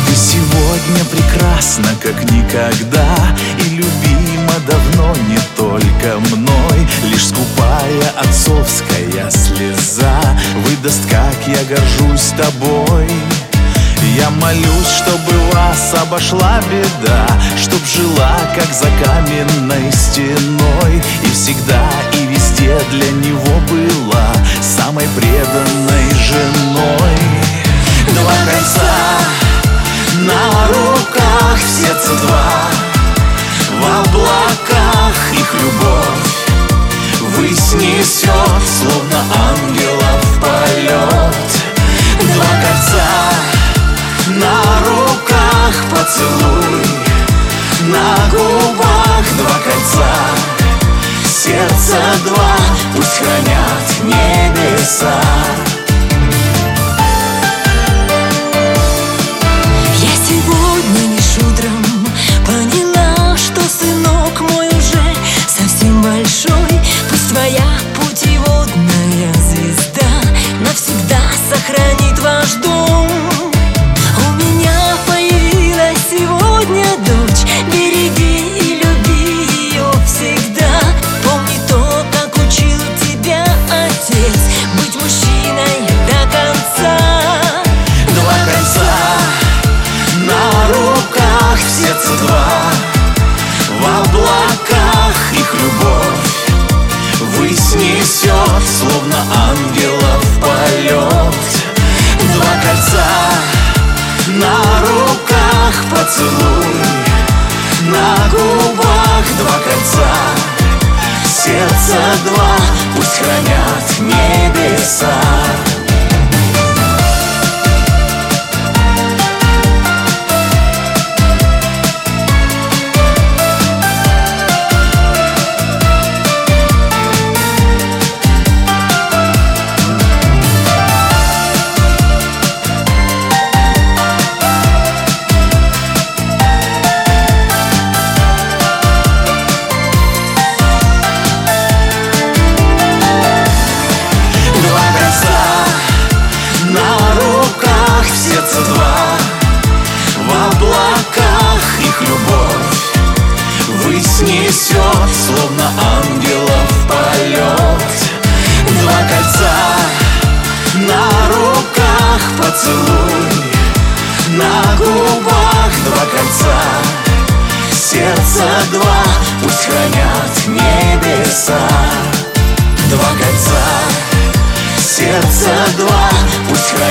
Ты сегодня прекрасна, как никогда, и любима давно не только мной. Лишь скупая отцовская слеза выдаст, как я горжусь тобой. Я молюсь, чтобы вас обошла беда, чтоб жила, как за каменной стеной, и всегда и везде для него была самой преданной женой. Два кольца на руках, в сердце два, в облаках их любовь ввысь несет, словно ангелов полет. Два кольца на руках, поцелуй на губах, два кольца, сердца два, пусть хранят небеса. Я сегодня лишь утром поняла, что сынок мой уже совсем большой. Пусть твоя путеводная звезда навсегда сохранит ваш дом. У меня появилась сегодня дочь, береги и люби ее всегда. Помни то, как учил тебя отец, быть мужчиной до конца. Два кольца на руках, в сердце два, в облаках их любовь ввысь несет, словно ангелов полет. Два кольца на руках, поцелуй на губах, два кольца, сердца два, пусть хранят небеса. Несет, словно ангелов полет. Два кольца на руках, поцелуй на губах, два кольца, сердца два, пусть хранят небеса. Два кольца, сердца два, пусть хранят